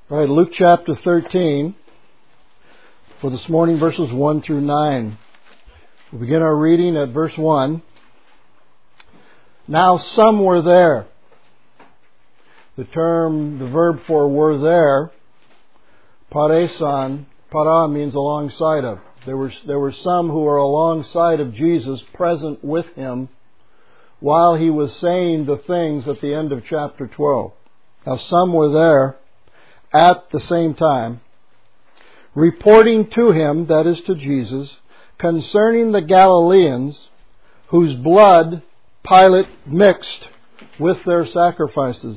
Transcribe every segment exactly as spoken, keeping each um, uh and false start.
All right, Luke chapter thirteen, for this morning, verses one through nine. We'll begin our reading at verse one. Now some were there. The term, the verb for were there, paresan, para means alongside of. There were, there were some who were alongside of Jesus, present with Him, while He was saying the things at the end of chapter twelve. Now some were there at the same time, reporting to Him, that is to Jesus, concerning the Galileans whose blood Pilate mixed with their sacrifices.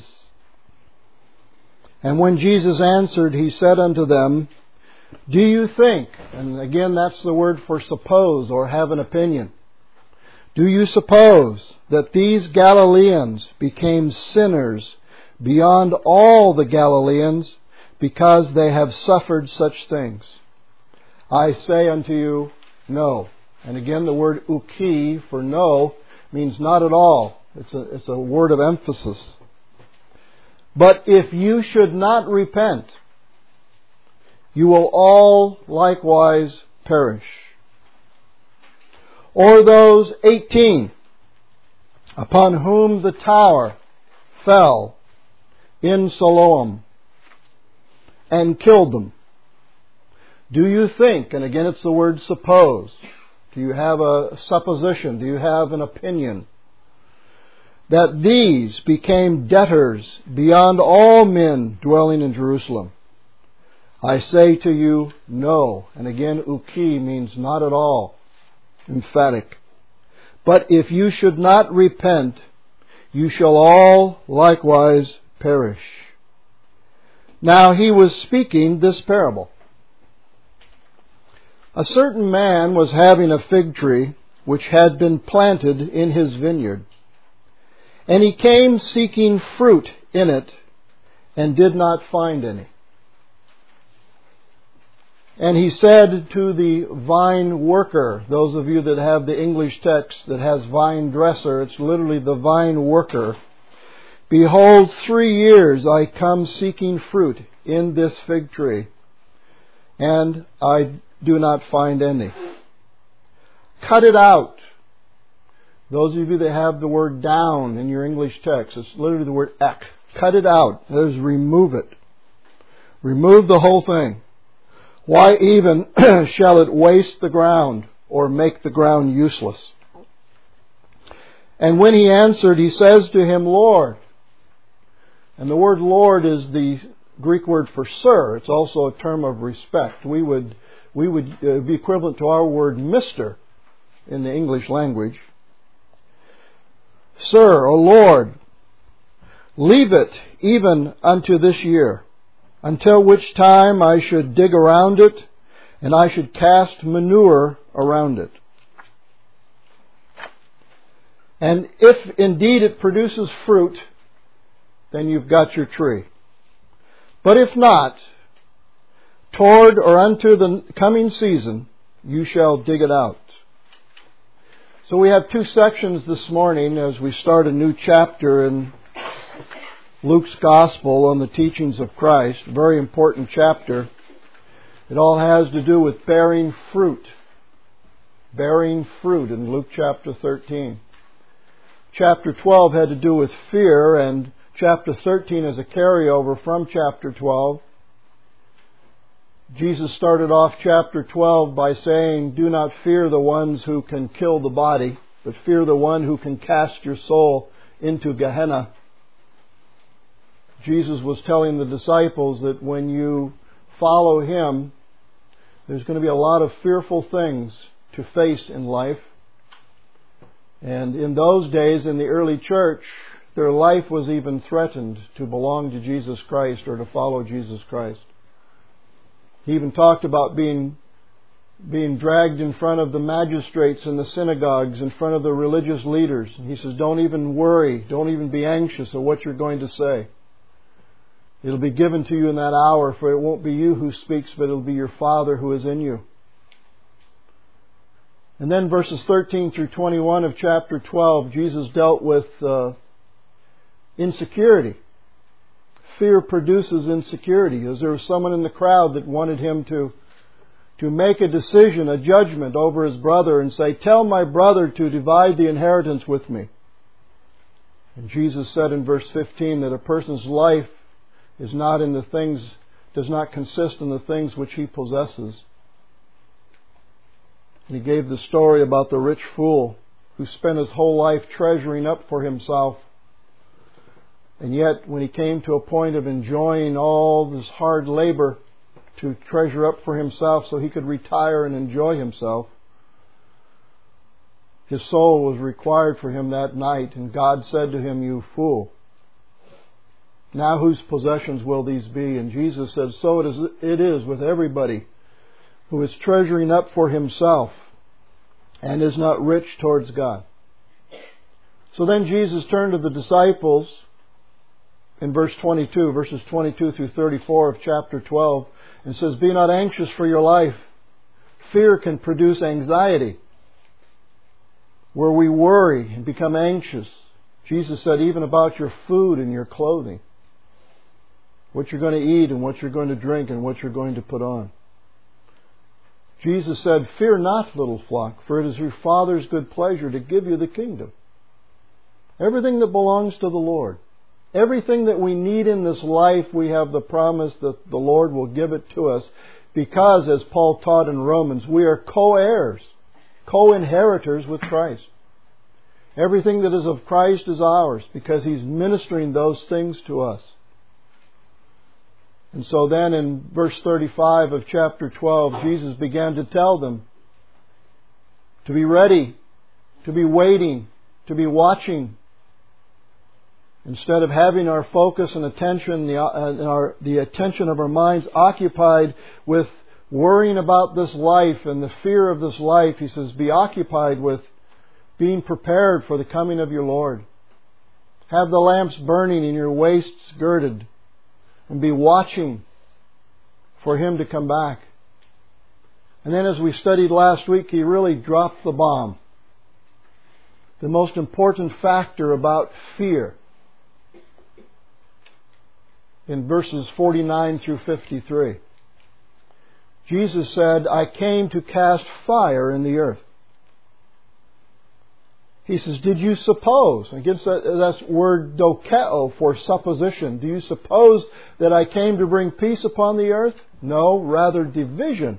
And when Jesus answered, He said unto them, Do you think, and again that's the word for suppose or have an opinion, do you suppose that these Galileans became sinners beyond all the Galileans because they have suffered such things? I say unto you, no. And again the word uki for no means not at all. It's a, it's a word of emphasis. But if you should not repent, you will all likewise perish. Or those eighteen upon whom the tower fell in Siloam and killed them. Do you think, and again it's the word suppose, do you have a supposition, do you have an opinion, that these became debtors beyond all men dwelling in Jerusalem? I say to you, no. And again, uki means not at all. Emphatic. But if you should not repent, you shall all likewise perish. Now He was speaking this parable. A certain man was having a fig tree which had been planted in his vineyard. And he came seeking fruit in it, and did not find any. And he said to the vine worker, those of you that have the English text that has vine dresser, it's literally the vine worker, Behold, three years I come seeking fruit in this fig tree, and I do not find any. Cut it out. Those of you that have the word down in your English text, it's literally the word ek. Cut it out. That is, remove it. Remove the whole thing. Why even shall it waste the ground or make the ground useless? And when he answered, he says to him, Lord. And the word Lord is the Greek word for sir. It's also a term of respect. We would, we would uh, be equivalent to our word Mister in the English language. Sir, O Lord, leave it even unto this year, until which time I should dig around it, and I should cast manure around it. And if indeed it produces fruit, then you've got your tree. But if not, toward or unto the coming season, you shall dig it out. So we have two sections this morning as we start a new chapter in Luke's Gospel on the teachings of Christ. Very important chapter. It all has to do with bearing fruit. Bearing fruit in Luke chapter thirteen. Chapter twelve had to do with fear, and chapter thirteen is a carryover from chapter twelve. Jesus started off chapter twelve by saying, Do not fear the ones who can kill the body, but fear the one who can cast your soul into Gehenna. Jesus was telling the disciples that when you follow Him, there's going to be a lot of fearful things to face in life. And in those days, in the early church, their life was even threatened to belong to Jesus Christ or to follow Jesus Christ. He even talked about being, being dragged in front of the magistrates in the synagogues, in front of the religious leaders. He says, don't even worry, don't even be anxious of what you're going to say. It'll be given to you in that hour, for it won't be you who speaks, but it'll be your Father who is in you. And then verses thirteen through twenty-one of chapter twelve, Jesus dealt with uh, insecurity, fear produces insecurity. As there was someone in the crowd that wanted him to, to make a decision, a judgment over his brother and say, "Tell my brother to divide the inheritance with me." And Jesus said in verse fifteen that a person's life is not in the things, does not consist in the things which he possesses. And he gave the story about the rich fool who spent his whole life treasuring up for himself. And yet, when he came to a point of enjoying all this hard labor to treasure up for himself so he could retire and enjoy himself, his soul was required for him that night, and God said to him, "You fool, now whose possessions will these be?" And Jesus said, "So it is, it is with everybody who is treasuring up for himself and is not rich towards God." So then Jesus turned to the disciples in verse twenty-two, verses twenty-two through thirty-four of chapter twelve, and says, "Be not anxious for your life." Fear can produce anxiety, where we worry and become anxious. Jesus said even about your food and your clothing, what you're going to eat and what you're going to drink and what you're going to put on. Jesus said, "Fear not, little flock, for it is your Father's good pleasure to give you the kingdom." Everything that belongs to the Lord, everything that we need in this life, we have the promise that the Lord will give it to us because, as Paul taught in Romans, we are co-heirs, co-inheritors with Christ. Everything that is of Christ is ours because He's ministering those things to us. And so then in verse thirty-five of chapter twelve, Jesus began to tell them to be ready, to be waiting, to be watching. Instead of having our focus and attention, the, uh, and our, the attention of our minds occupied with worrying about this life and the fear of this life, He says, be occupied with being prepared for the coming of your Lord. Have the lamps burning and your waists girded, and be watching for Him to come back. And then as we studied last week, He really dropped the bomb. The most important factor about fear in verses forty-nine through fifty-three. Jesus said, "I came to cast fire in the earth." He says, "Did you suppose," against that, that word dokeo for supposition, "do you suppose that I came to bring peace upon the earth? No, rather division."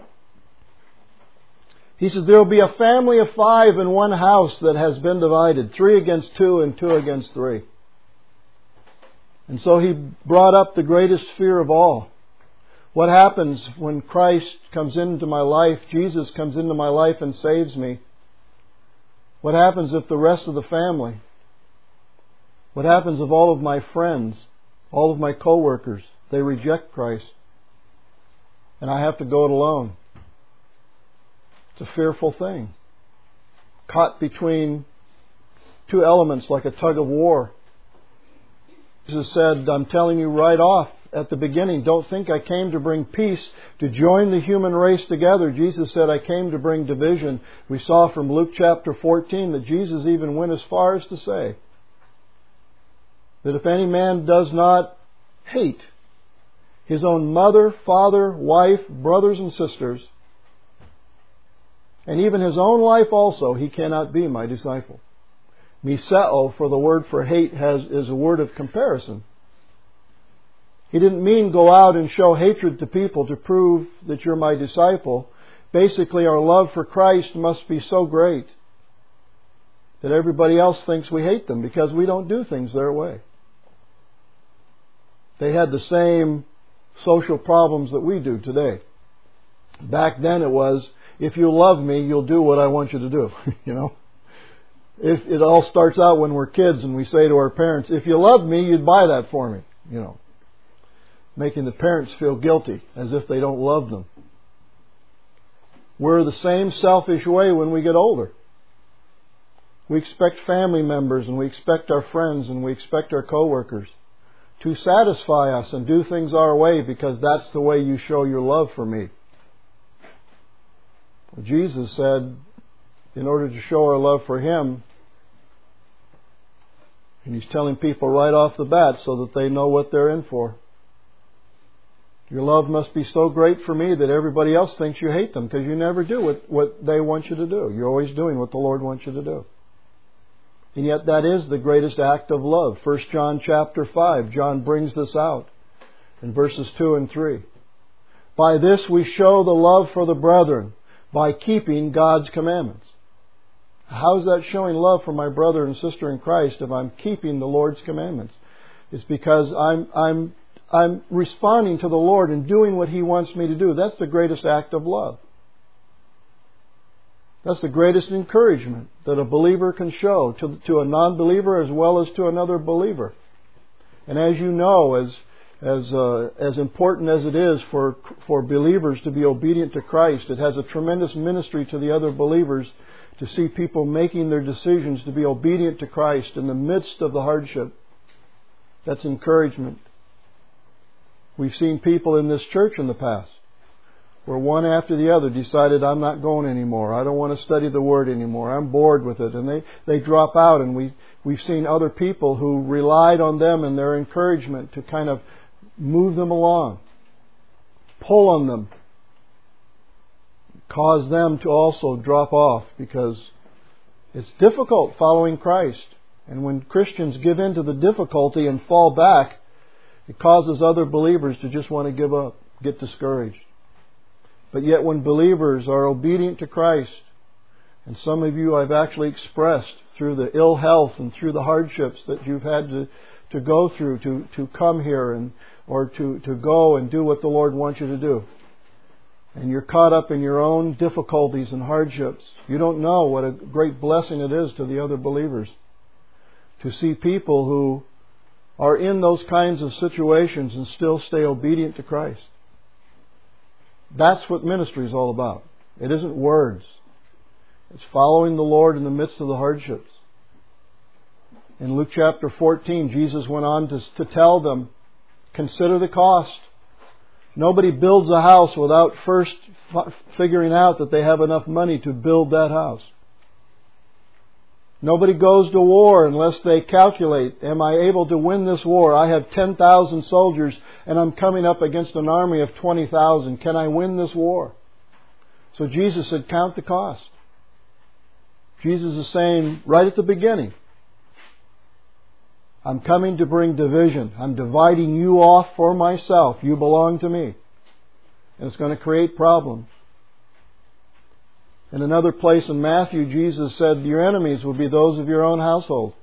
He says, "There will be a family of five in one house that has been divided, three against two and two against three." And so He brought up the greatest fear of all. What happens when Christ comes into my life, Jesus comes into my life and saves me? What happens if the rest of the family, what happens if all of my friends, all of my co-workers, they reject Christ and I have to go it alone? It's a fearful thing. Caught between two elements like a tug of war. Jesus said, "I'm telling you right off at the beginning, don't think I came to bring peace, to join the human race together." Jesus said, "I came to bring division." We saw from Luke chapter fourteen that Jesus even went as far as to say that if any man does not hate his own mother, father, wife, brothers and sisters, and even his own life also, he cannot be my disciple. Miseo, for the word for hate, has is a word of comparison. He didn't mean go out and show hatred to people to prove that you're my disciple. Basically, our love for Christ must be so great that everybody else thinks we hate them because we don't do things their way. They had the same social problems that we do today. Back then it was, if you love me, you'll do what I want you to do. You know? If it all starts out when we're kids and we say to our parents, if you loved me, you'd buy that for me. You know, making the parents feel guilty as if they don't love them. We're the same selfish way when we get older. We expect family members and we expect our friends and we expect our co-workers to satisfy us and do things our way because that's the way you show your love for me. Well, Jesus said, in order to show our love for Him, And He's telling people right off the bat so that they know what they're in for. Your love must be so great for me that everybody else thinks you hate them, because you never do what, what they want you to do. You're always doing what the Lord wants you to do. And yet that is the greatest act of love. First John chapter five, John brings this out in verses two and three. By this we show the love for the brethren, by keeping God's commandments. How is that showing love for my brother and sister in Christ if I'm keeping the Lord's commandments? It's because I'm I'm I'm responding to the Lord and doing what He wants me to do. That's the greatest act of love. That's the greatest encouragement that a believer can show to, to a non-believer as well as to another believer. And as you know, as as uh, as important as it is for for believers to be obedient to Christ, it has a tremendous ministry to the other believers to see people making their decisions to be obedient to Christ in the midst of the hardship. That's encouragement. We've seen people in this church in the past where one after the other decided, I'm not going anymore. I don't want to study the Word anymore. I'm bored with it. And they, they drop out. And we, we've seen other people who relied on them and their encouragement to kind of move them along, pull on them, cause them to also drop off, because it's difficult following Christ. And when Christians give in to the difficulty and fall back, it causes other believers to just want to give up, get discouraged. But yet when believers are obedient to Christ, and some of you I've actually expressed through the ill health and through the hardships that you've had to, to go through to, to come here and or to, to go and do what the Lord wants you to do. And you're caught up in your own difficulties and hardships. You don't know what a great blessing it is to the other believers to see people who are in those kinds of situations and still stay obedient to Christ. That's what ministry is all about. It isn't words. It's following the Lord in the midst of the hardships. In Luke chapter fourteen, Jesus went on to, to tell them, consider the cost. Nobody builds a house without first f- figuring out that they have enough money to build that house. Nobody goes to war unless they calculate, am I able to win this war? I have ten thousand soldiers and I'm coming up against an army of twenty thousand. Can I win this war? So Jesus said, count the cost. Jesus is saying right at the beginning, I'm coming to bring division. I'm dividing you off for myself. You belong to me. And it's going to create problems. In another place in Matthew, Jesus said, your enemies will be those of your own household.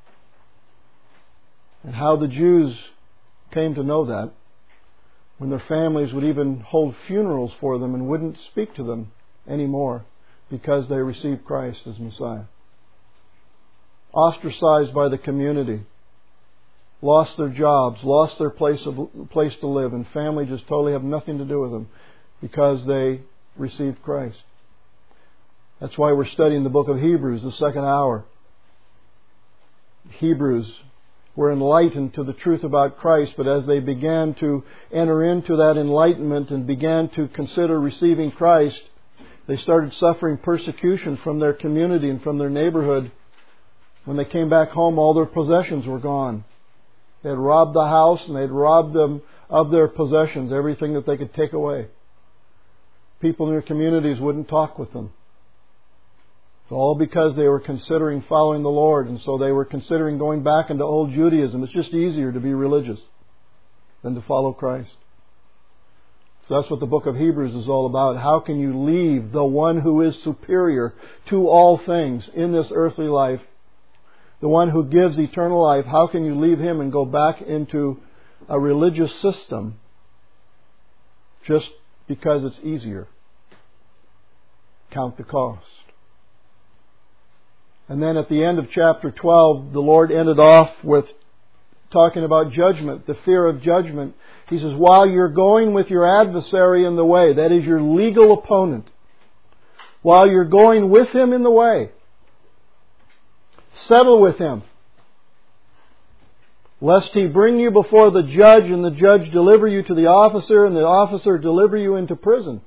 And how the Jews came to know that, when their families would even hold funerals for them and wouldn't speak to them anymore because they received Christ as Messiah. Ostracized by the community. Lost their jobs, lost their place of place to live, and family just totally have nothing to do with them because they received Christ. That's why we're studying the book of Hebrews, the second hour. Hebrews were enlightened to the truth about Christ, but as they began to enter into that enlightenment and began to consider receiving Christ, they started suffering persecution from their community and from their neighborhood. When they came back home, all their possessions were gone. They had robbed the house and they had robbed them of their possessions, everything that they could take away. People in their communities wouldn't talk with them. All because they were considering following the Lord, and so they were considering going back into old Judaism. It's just easier to be religious than to follow Christ. So that's what the book of Hebrews is all about. How can you leave the one who is superior to all things in this earthly life, the one who gives eternal life? How can you leave Him and go back into a religious system just because it's easier? Count the cost. And then at the end of chapter twelve, the Lord ended off with talking about judgment, the fear of judgment. He says, while you're going with your adversary in the way, that is your legal opponent, while you're going with him in the way, settle with him, lest he bring you before the judge and the judge deliver you to the officer and the officer deliver you into prison.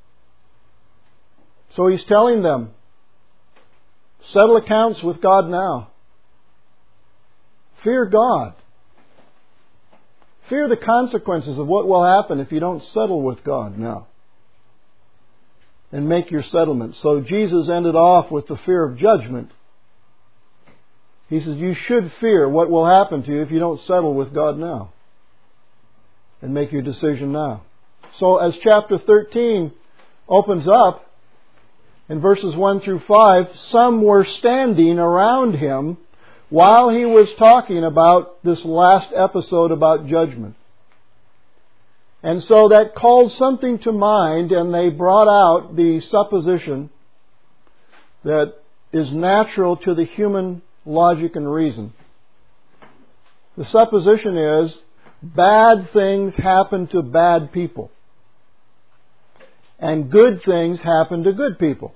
So he's telling them, settle accounts with God now. Fear God. Fear the consequences of what will happen if you don't settle with God now and make your settlement. So Jesus ended off with the fear of judgment. He says you should fear what will happen to you if you don't settle with God now and make your decision now. So as chapter thirteen opens up, in verses one through five, some were standing around him while he was talking about this last episode about judgment. And so that called something to mind, and they brought out the supposition that is natural to the human logic and reason. The supposition is, bad things happen to bad people, and good things happen to good people.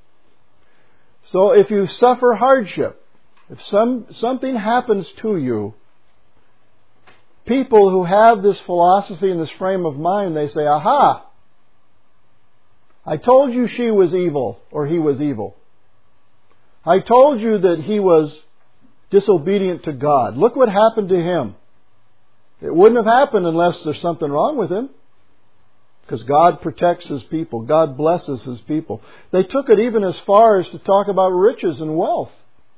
So if you suffer hardship, if some something happens to you, people who have this philosophy and this frame of mind, they say, aha, I told you she was evil or he was evil. I told you that he was disobedient to God. Look what happened to him. It wouldn't have happened unless there's something wrong with him. Because God protects His people. God blesses His people. They took it even as far as to talk about riches and wealth.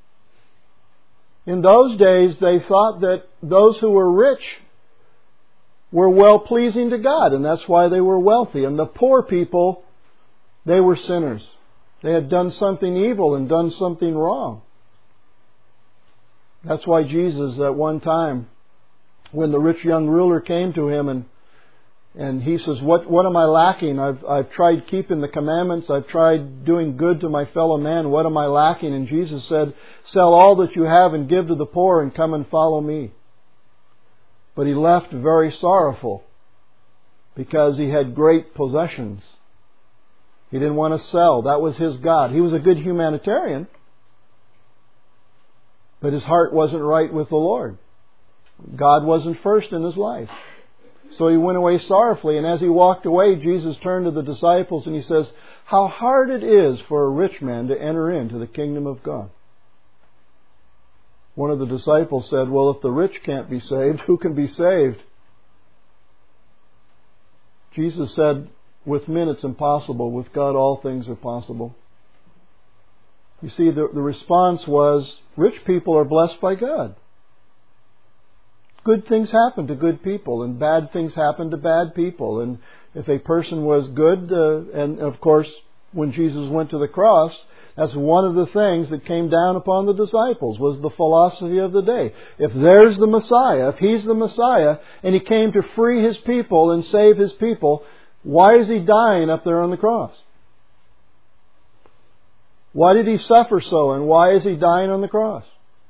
In those days, they thought that those who were rich were well-pleasing to God, and that's why they were wealthy. And the poor people, they were sinners. They had done something evil and done something wrong. That's why Jesus, at one time, when the rich young ruler came to Him and And he says, what, what am I lacking? I've, I've tried keeping the commandments. I've tried doing good to my fellow man. What am I lacking? And Jesus said, sell all that you have and give to the poor and come and follow me. But he left very sorrowful because he had great possessions. He didn't want to sell. That was his God. He was a good humanitarian, but his heart wasn't right with the Lord. God wasn't first in his life. So he went away sorrowfully, and as he walked away, Jesus turned to the disciples and he says, how hard it is for a rich man to enter into the kingdom of God. One of the disciples said, well, if the rich can't be saved, who can be saved? Jesus said, with men it's impossible. With God all things are possible. You see, the, the response was, rich people are blessed by God. Good things happen to good people, and bad things happen to bad people. And if a person was good, uh, and of course, when Jesus went to the cross, that's one of the things that came down upon the disciples, was the philosophy of the day. If there's the Messiah, if He's the Messiah, and He came to free His people and save His people, why is He dying up there on the cross? Why did He suffer so, and why is He dying on the cross?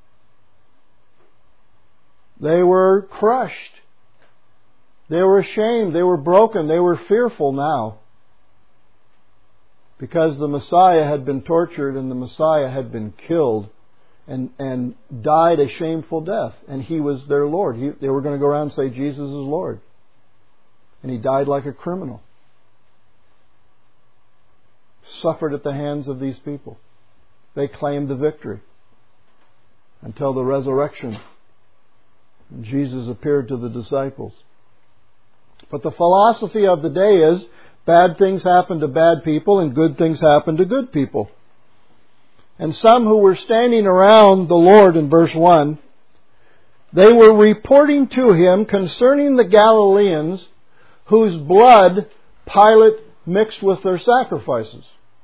They were crushed. They were ashamed. They were broken. They were fearful now. Because the Messiah had been tortured and the Messiah had been killed and, and died a shameful death. And He was their Lord. He, they were going to go around and say, Jesus is Lord. And He died like a criminal. Suffered at the hands of these people. They claimed the victory until the resurrection. Jesus appeared to the disciples. But the philosophy of the day is, bad things happen to bad people and good things happen to good people. And some who were standing around the Lord in verse one, they were reporting to Him concerning the Galileans whose blood Pilate mixed with their sacrifices.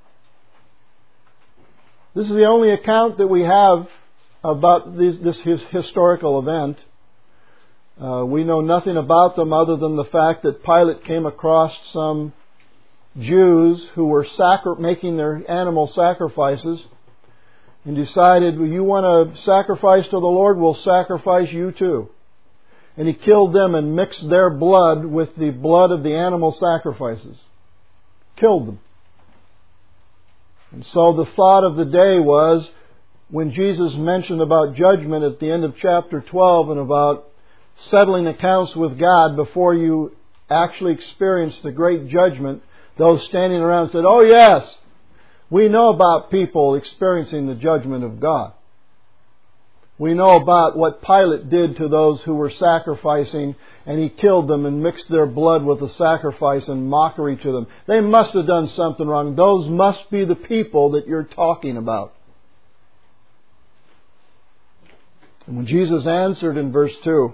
This is the only account that we have about this, this his historical event. Uh, we know nothing about them other than the fact that Pilate came across some Jews who were sacri- making their animal sacrifices and decided, well, you want to sacrifice to the Lord, we'll sacrifice you too. And he killed them and mixed their blood with the blood of the animal sacrifices. Killed them. And so the thought of the day was, when Jesus mentioned about judgment at the end of chapter twelve and about settling accounts with God before you actually experience the great judgment, those standing around said, oh yes, we know about people experiencing the judgment of God. We know about what Pilate did to those who were sacrificing, and he killed them and mixed their blood with the sacrifice in mockery to them. They must have done something wrong. Those must be the people that you're talking about. And when Jesus answered in verse two,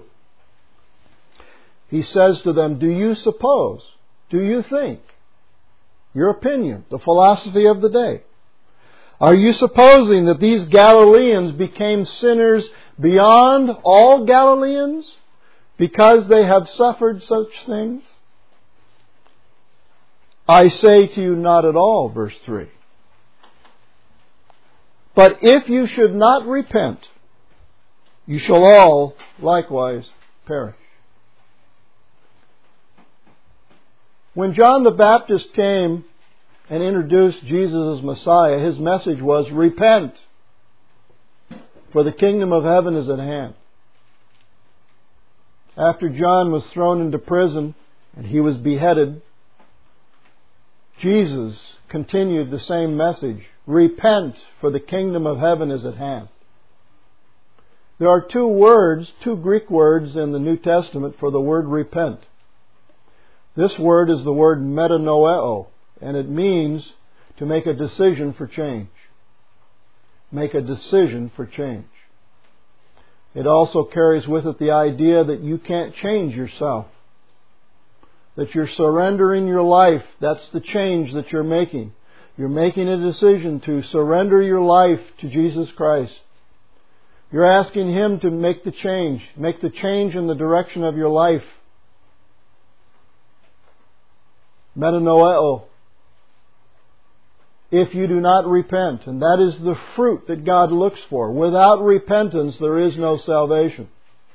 He says to them, do you suppose, do you think, your opinion, the philosophy of the day, are you supposing that these Galileans became sinners beyond all Galileans because they have suffered such things? I say to you, not at all, verse three. But if you should not repent, you shall all likewise perish. When John the Baptist came and introduced Jesus as Messiah, his message was, repent, for the kingdom of heaven is at hand. After John was thrown into prison and he was beheaded, Jesus continued the same message, repent, for the kingdom of heaven is at hand. There are two words, two Greek words in the New Testament for the word repent. This word is the word metanoeo, and it means to make a decision for change. Make a decision for change. It also carries with it the idea that you can't change yourself. That you're surrendering your life. That's the change that you're making. You're making a decision to surrender your life to Jesus Christ. You're asking Him to make the change. Make the change in the direction of your life. Metanoeo. If you do not repent. And that is the fruit that God looks for. Without repentance, there is no salvation.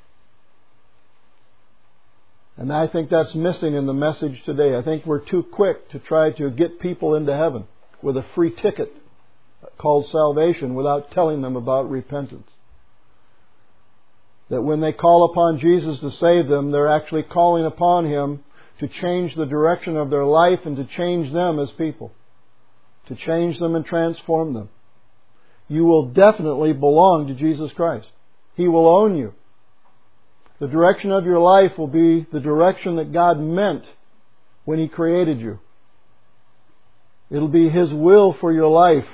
And I think that's missing in the message today. I think we're too quick to try to get people into heaven with a free ticket called salvation without telling them about repentance. That when they call upon Jesus to save them, they're actually calling upon Him to change the direction of their life and to change them as people. To change them and transform them. You will definitely belong to Jesus Christ. He will own you. The direction of your life will be the direction that God meant when He created you. It'll be His will for your life.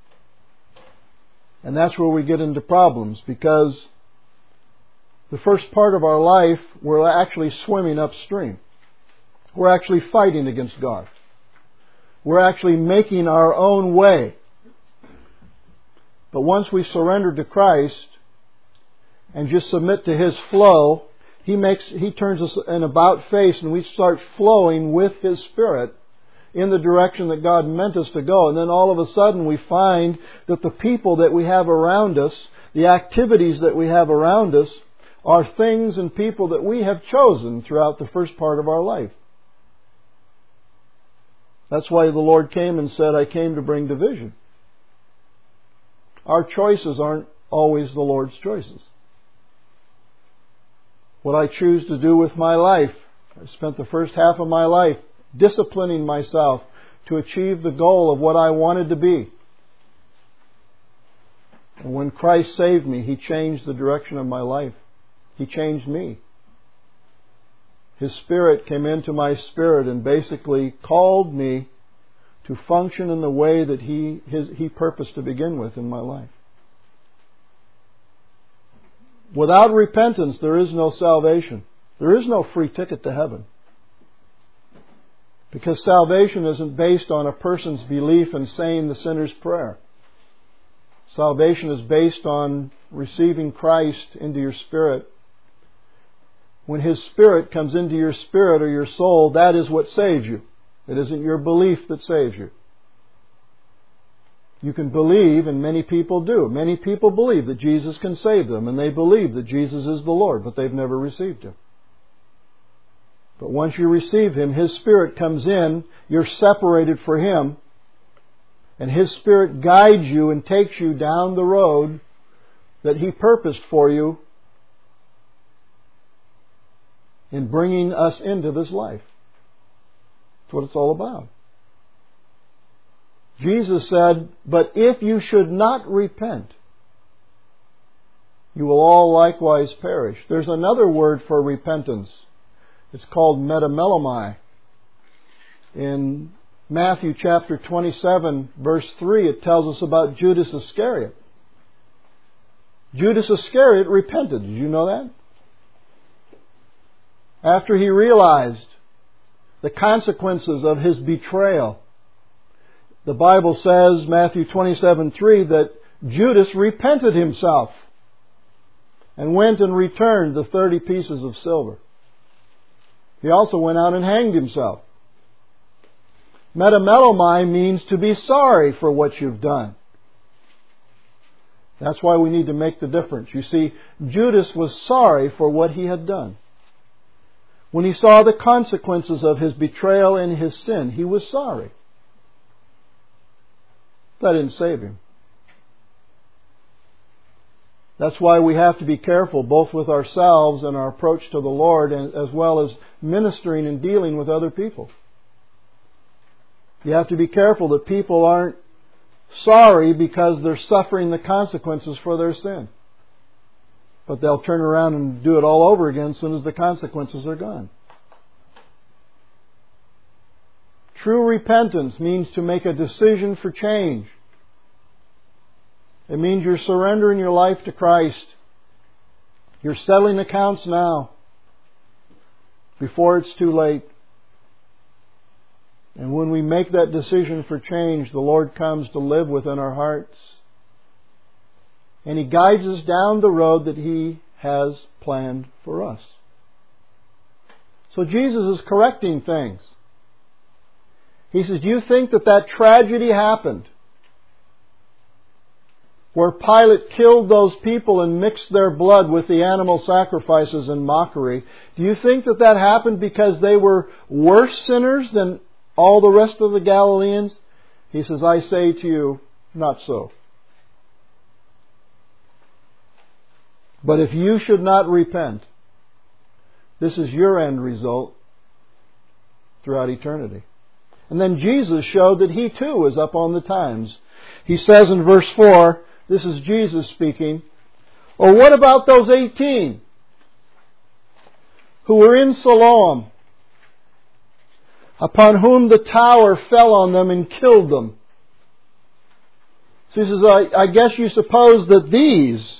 And that's where we get into problems, because the first part of our life, we're actually swimming upstream. We're actually fighting against God. We're actually making our own way. But once we surrender to Christ and just submit to His flow, He makes He turns us an about face and we start flowing with His Spirit in the direction that God meant us to go. And then all of a sudden we find that the people that we have around us, the activities that we have around us, are things and people that we have chosen throughout the first part of our life. That's why the Lord came and said, I came to bring division. Our choices aren't always the Lord's choices. What I choose to do with my life, I spent the first half of my life disciplining myself to achieve the goal of what I wanted to be. And when Christ saved me, He changed the direction of my life. He changed me. His Spirit came into my spirit and basically called me to function in the way that He his, He purposed to begin with in my life. Without repentance, there is no salvation. There is no free ticket to heaven. Because salvation isn't based on a person's belief in saying the sinner's prayer. Salvation is based on receiving Christ into your spirit. When His Spirit comes into your spirit or your soul, that is what saves you. It isn't your belief that saves you. You can believe, and many people do. Many people believe that Jesus can save them, and they believe that Jesus is the Lord, but they've never received Him. But once you receive Him, His Spirit comes in, you're separated for Him, and His Spirit guides you and takes you down the road that He purposed for you in bringing us into this life. That's what it's all about. Jesus said, but if you should not repent, you will all likewise perish. There's another word for repentance. It's called metamelomai. In Matthew chapter twenty-seven, verse three, it tells us about Judas Iscariot. Judas Iscariot repented. Did you know that? After he realized the consequences of his betrayal, the Bible says, Matthew twenty-seven three, that Judas repented himself and went and returned the thirty pieces of silver. He also went out and hanged himself. Metamelomai means to be sorry for what you've done. That's why we need to make the difference. You see, Judas was sorry for what he had done. When he saw the consequences of his betrayal and his sin, he was sorry. That didn't save him. That's why we have to be careful both with ourselves and our approach to the Lord, and as well as ministering and dealing with other people. You have to be careful that people aren't sorry because they're suffering the consequences for their sin. But they'll turn around and do it all over again as soon as the consequences are gone. True repentance means to make a decision for change. It means you're surrendering your life to Christ. You're settling accounts now, before it's too late. And when we make that decision for change, the Lord comes to live within our hearts. And He guides us down the road that He has planned for us. So Jesus is correcting things. He says, do you think that that tragedy happened where Pilate killed those people and mixed their blood with the animal sacrifices in mockery? Do you think that that happened because they were worse sinners than all the rest of the Galileans? He says, I say to you, not so. But if you should not repent, this is your end result throughout eternity. And then Jesus showed that He too was up on the times. He says in verse four, this is Jesus speaking, or what about those eighteen who were in Siloam, upon whom the tower fell on them and killed them? So he says, I, I guess you suppose that these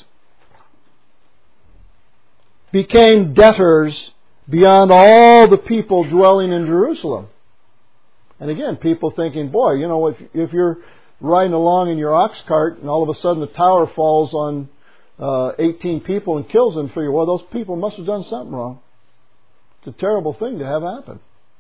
became debtors beyond all the people dwelling in Jerusalem. And again, people thinking, boy, you know, if, if you're riding along in your ox cart and all of a sudden the tower falls on uh, eighteen people and kills them, figure, well, those people must have done something wrong. It's a terrible thing to have happen.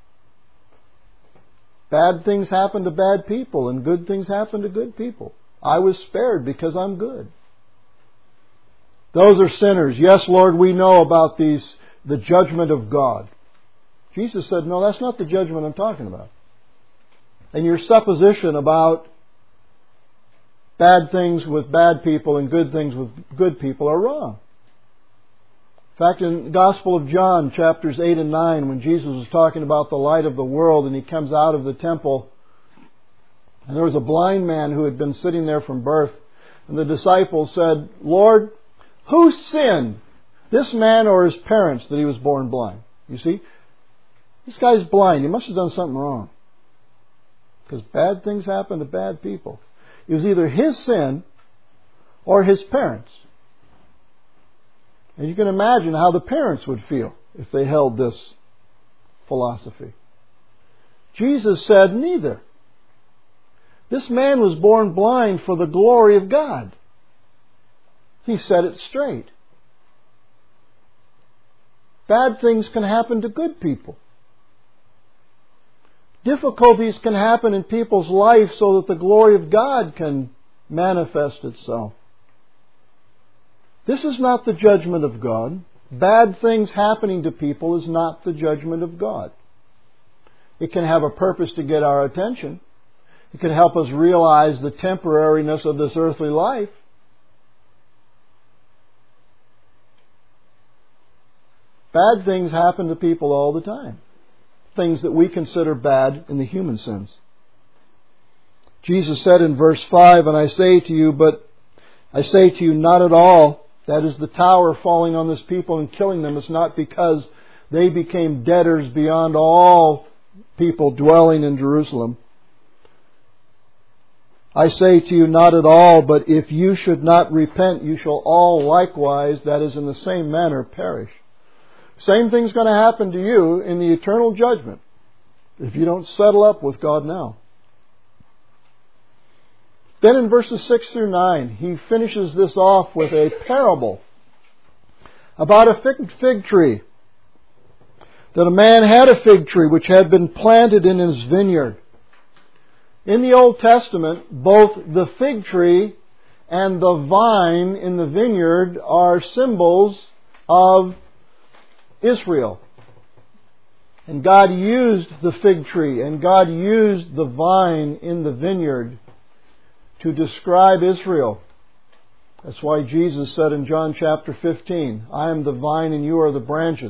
Bad things happen to bad people and good things happen to good people. I was spared because I'm good. Those are sinners. Yes, Lord, we know about these, the judgment of God. Jesus said, no, that's not the judgment I'm talking about. And your supposition about bad things with bad people and good things with good people are wrong. In fact, in the Gospel of John, chapters eight and nine, when Jesus was talking about the light of the world and He comes out of the temple, and there was a blind man who had been sitting there from birth, and the disciples said, Lord, who sinned, this man or his parents, that he was born blind? You see, this guy's blind. He must have done something wrong. Because bad things happen to bad people. It was either his sin or his parents. And you can imagine how the parents would feel if they held this philosophy. Jesus said neither. This man was born blind for the glory of God. He said it straight. Bad things can happen to good people. Difficulties can happen in people's life so that the glory of God can manifest itself. This is not the judgment of God. Bad things happening to people is not the judgment of God. It can have a purpose to get our attention. It can help us realize the temporariness of this earthly life. Bad things happen to people all the time. Things that we consider bad in the human sense. Jesus said in verse five, and I say to you, but I say to you not at all, that is the tower falling on this people and killing them, is not because they became debtors beyond all people dwelling in Jerusalem. I say to you, not at all, but if you should not repent, you shall all likewise, that is in the same manner, perish. Same thing's going to happen to you in the eternal judgment if you don't settle up with God now. Then in verses six through nine, he finishes this off with a parable about a fig, fig tree. That a man had a fig tree which had been planted in his vineyard. In the Old Testament, both the fig tree and the vine in the vineyard are symbols of Israel. And God used the fig tree and God used the vine in the vineyard to describe Israel. That's why Jesus said in John chapter fifteen, I am the vine and you are the branches.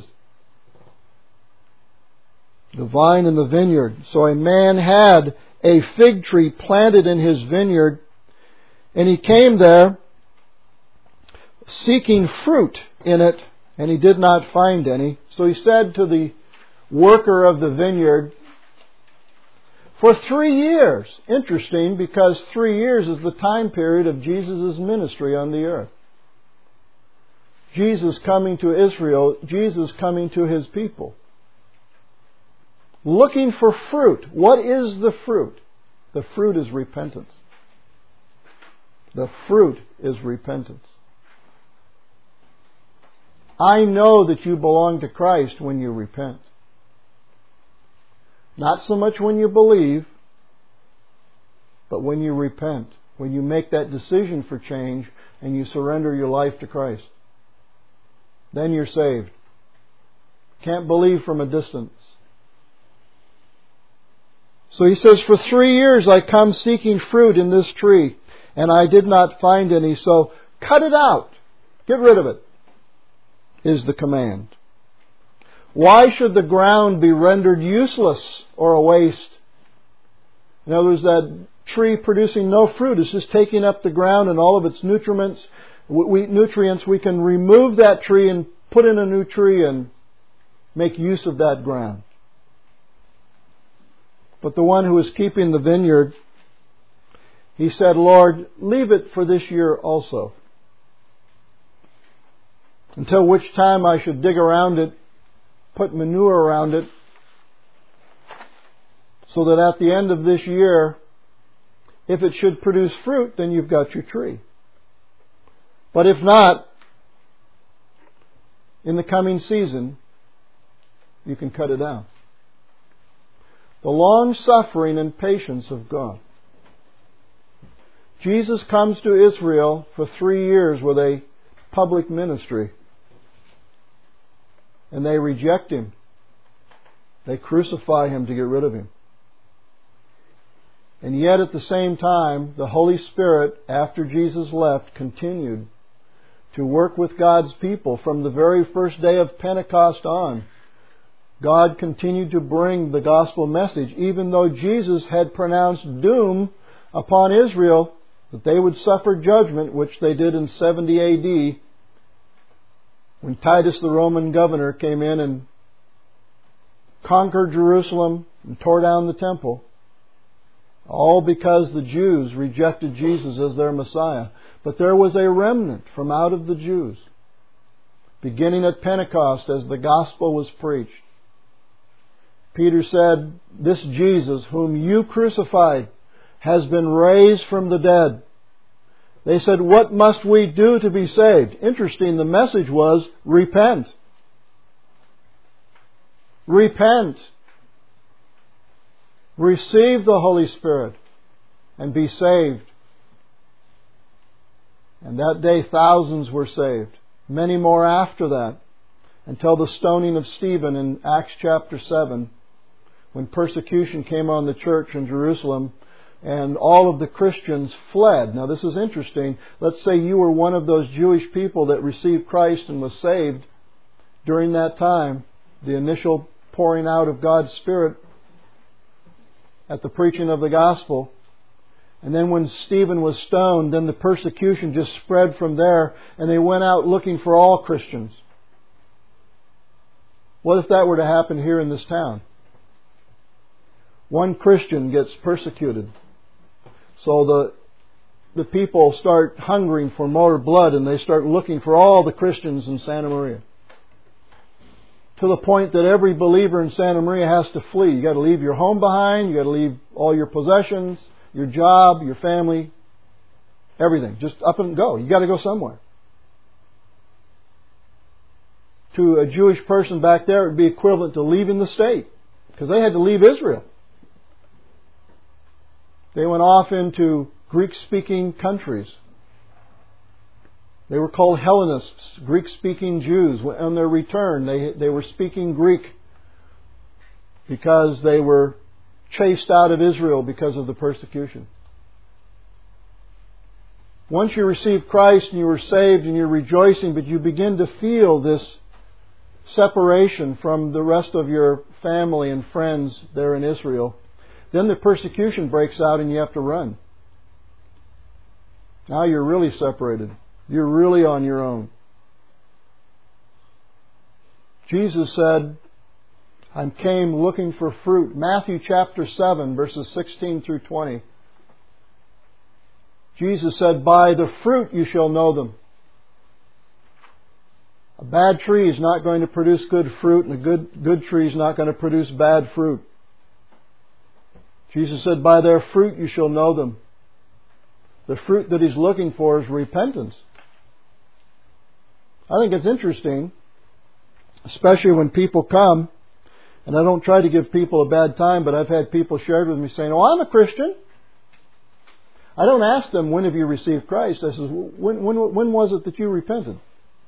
The vine and the vineyard. So a man had a fig tree planted in his vineyard, and he came there seeking fruit in it, and he did not find any. So he said to the worker of the vineyard, for three years, interesting because three years is the time period of Jesus' ministry on the earth. Jesus coming to Israel, Jesus coming to His people. Looking for fruit. What is the fruit? The fruit is repentance. The fruit is repentance. I know that you belong to Christ when you repent. Not so much when you believe, but when you repent. When you make that decision for change and you surrender your life to Christ. Then you're saved. Can't believe from a distance. So he says, for three years I come seeking fruit in this tree, and I did not find any, so cut it out. Get rid of it, is the command. Why should the ground be rendered useless or a waste? In other words, that tree producing no fruit is just taking up the ground and all of its nutrients. We, nutrients, we can remove that tree and put in a new tree and make use of that ground. But the one who was keeping the vineyard, he said, Lord, leave it for this year also, until which time I should dig around it, put manure around it, so that at the end of this year, if it should produce fruit, then you've got your tree. But if not, in the coming season, you can cut it down. The long-suffering and patience of God. Jesus comes to Israel for three years with a public ministry. And they reject Him. They crucify Him to get rid of Him. And yet at the same time, the Holy Spirit, after Jesus left, continued to work with God's people from the very first day of Pentecost on. God continued to bring the gospel message, even though Jesus had pronounced doom upon Israel, that they would suffer judgment, which they did in seventy A D, when Titus the Roman governor came in and conquered Jerusalem and tore down the temple. All because the Jews rejected Jesus as their Messiah. But there was a remnant from out of the Jews, beginning at Pentecost as the gospel was preached. Peter said, this Jesus whom you crucified has been raised from the dead. They said, what must we do to be saved? Interesting, the message was, repent. Repent. Receive the Holy Spirit and be saved. And that day thousands were saved. Many more after that, until the stoning of Stephen in Acts chapter seven, when persecution came on the church in Jerusalem and all of the Christians fled. Now this is interesting. Let's say you were one of those Jewish people that received Christ and was saved during that time, the initial pouring out of God's Spirit at the preaching of the gospel. And then when Stephen was stoned, then the persecution just spread from there, and they went out looking for all Christians. What if that were to happen here in this town? One Christian gets persecuted. So the the people start hungering for more blood, and they start looking for all the Christians in Santa Maria. To the point that every believer in Santa Maria has to flee. You got to leave your home behind, you got to leave all your possessions, your job, your family, everything. Just up and go. You got to go somewhere. To a Jewish person back there, it would be equivalent to leaving the state, because they had to leave Israel. They went off into Greek-speaking countries. They were called Hellenists, Greek-speaking Jews. On their return, they, they were speaking Greek because they were chased out of Israel because of the persecution. Once you receive Christ and you were saved and you're rejoicing, but you begin to feel this separation from the rest of your family and friends there in Israel, then the persecution breaks out and you have to run. Now you're really separated. You're really on your own. Jesus said, I came looking for fruit. Matthew chapter seven, verses sixteen through twenty. Jesus said, by the fruit you shall know them. A bad tree is not going to produce good fruit, and a good, good tree is not going to produce bad fruit. Jesus said, by their fruit you shall know them. The fruit that He's looking for is repentance. I think it's interesting, especially when people come, and I don't try to give people a bad time, but I've had people shared with me saying, oh, I'm a Christian. I don't ask them, when have you received Christ? I says, when, when, when was it that you repented?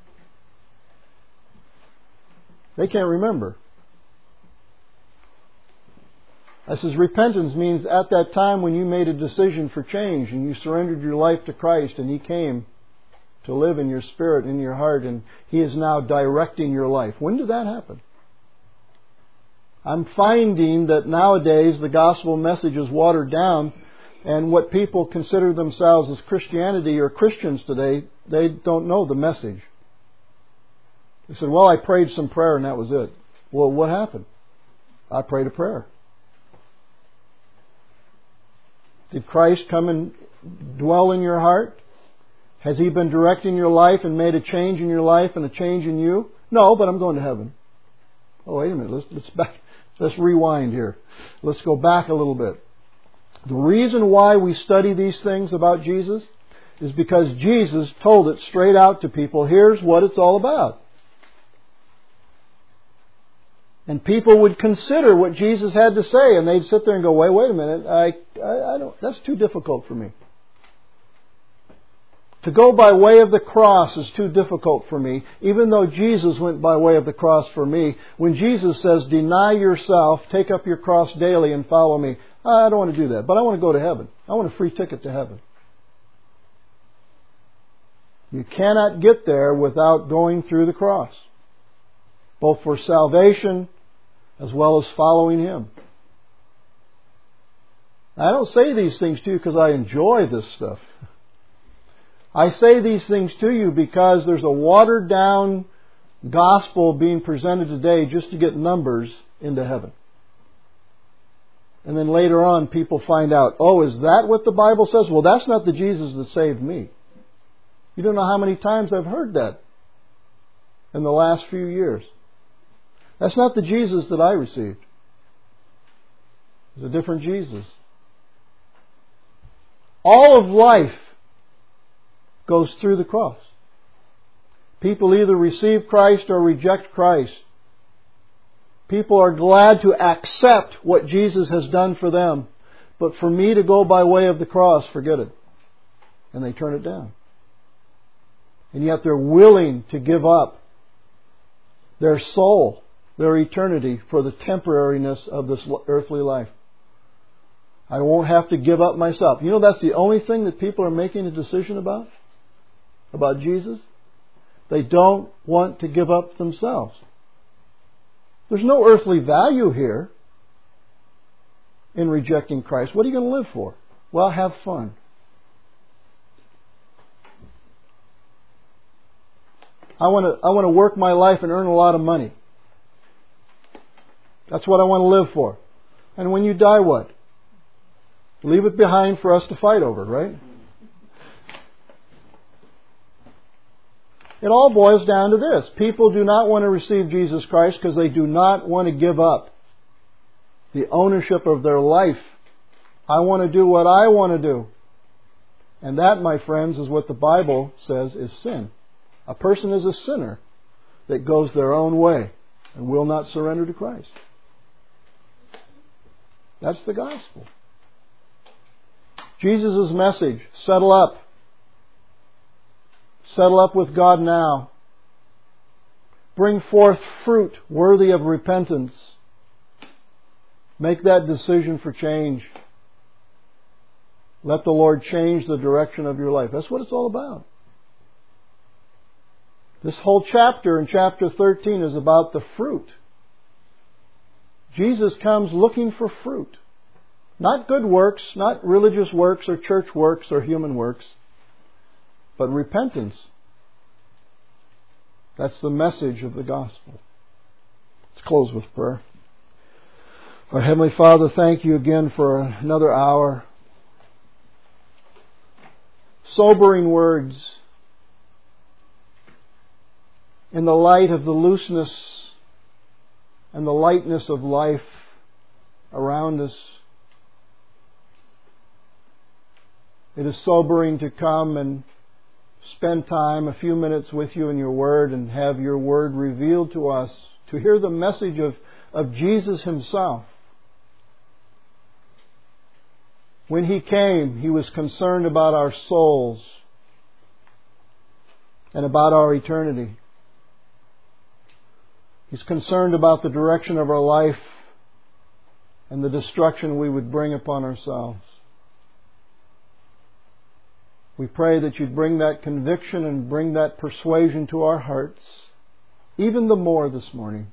They can't remember. I says, repentance means at that time when you made a decision for change and you surrendered your life to Christ and He came to live in your spirit, in your heart, and He is now directing your life. When did that happen? I'm finding that nowadays the gospel message is watered down, and what people consider themselves as Christianity or Christians today, they don't know the message. They said, well, I prayed some prayer and that was it. Well, what happened? I prayed a prayer. Did Christ come and dwell in your heart? Has He been directing your life and made a change in your life and a change in you? No, but I'm going to heaven. Oh, wait a minute. Let's, let's, back, let's rewind here. Let's go back a little bit. The reason why we study these things about Jesus is because Jesus told it straight out to people. Here's what it's all about. And people would consider what Jesus had to say, and they'd sit there and go, wait, wait a minute, I, I, I don't, that's too difficult for me. To go by way of the cross is too difficult for me, even though Jesus went by way of the cross for me. When Jesus says, deny yourself, take up your cross daily and follow me, I don't want to do that, but I want to go to heaven. I want a free ticket to heaven. You cannot get there without going through the cross, both for salvation as well as following Him. I don't say these things to you because I enjoy this stuff. I say these things to you because there's a watered down gospel being presented today just to get numbers into heaven. And then later on people find out, oh, is that what the Bible says? Well, that's not the Jesus that saved me. You don't know how many times I've heard that in the last few years. That's not the Jesus that I received. It's a different Jesus. All of life goes through the cross. People either receive Christ or reject Christ. People are glad to accept what Jesus has done for them. But for me to go by way of the cross, forget it. And they turn it down. And yet they're willing to give up their soul, their eternity, for the temporariness of this earthly life. I won't have to give up myself. You know, that's the only thing that people are making a decision about? About Jesus? They don't want to give up themselves. There's no earthly value here in rejecting Christ. What are you going to live for? Well, have fun. I want to I want to work my life and earn a lot of money. That's what I want to live for. And when you die, what? Leave it behind for us to fight over, right? It all boils down to this. People do not want to receive Jesus Christ because they do not want to give up the ownership of their life. I want to do what I want to do. And that, my friends, is what the Bible says is sin. A person is a sinner that goes their own way and will not surrender to Christ. That's the gospel. Jesus' message, settle up. Settle up with God now. Bring forth fruit worthy of repentance. Make that decision for change. Let the Lord change the direction of your life. That's what it's all about. This whole chapter in chapter thirteen is about the fruit. Jesus comes looking for fruit. Not good works, not religious works or church works or human works, but repentance. That's the message of the gospel. Let's close with prayer. Our Heavenly Father, thank you again for another hour. Sobering words in the light of the looseness and the lightness of life around us. It is sobering to come and spend time, a few minutes with you in your Word and have your Word revealed to us, to hear the message of, of Jesus Himself. When He came, He was concerned about our souls and about our eternity. He's concerned about the direction of our life and the destruction we would bring upon ourselves. We pray that you'd bring that conviction and bring that persuasion to our hearts, even the more this morning,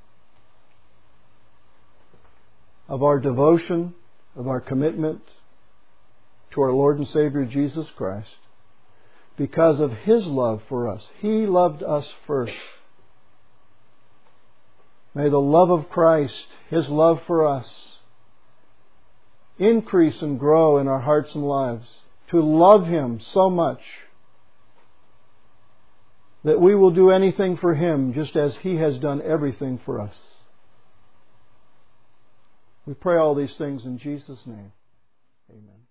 of our devotion, of our commitment to our Lord and Savior Jesus Christ, because of His love for us. He loved us first. May the love of Christ, His love for us, increase and grow in our hearts and lives, to love Him so much that we will do anything for Him just as He has done everything for us. We pray all these things in Jesus' name. Amen.